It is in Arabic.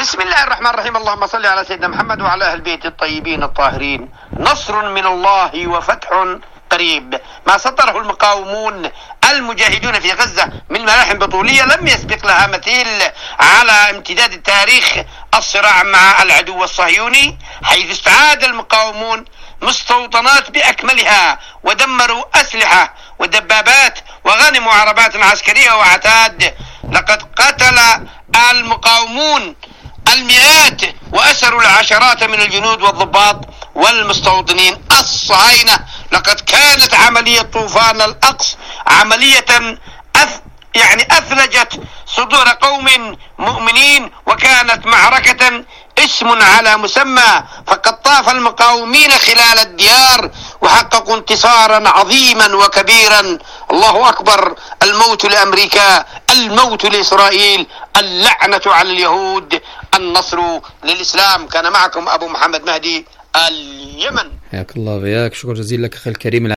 بسم الله الرحمن الرحيم. اللهم صل على سيدنا محمد وعلى أهل البيت الطيبين الطاهرين. نصر من الله وفتح قريب. ما سطره المقاومون المجاهدون في غزة من ملاحم بطولية لم يسبق لها مثيل على امتداد التاريخ الصراع مع العدو الصهيوني، حيث استعاد المقاومون مستوطنات بأكملها ودمروا أسلحة ودبابات وغنموا عربات عسكرية وعتاد. لقد قتل المقاومون المئات وأسروا العشرات من الجنود والضباط والمستوطنين الصهاينة. لقد كانت عملية طوفان الأقصى عملية أثلجت صدور قوم مؤمنين، وكانت معركة اسم على مسمى، فقد طاف المقاومين خلال الديار وحققوا انتصارا عظيما وكبيرا. الله أكبر. الموت لأمريكا، الموت لإسرائيل، اللعنة على اليهود، النصر للإسلام. كان معكم أبو محمد مهدي، اليمن. حياك الله وياك. شكرا جزيلا لك أخي الكريم.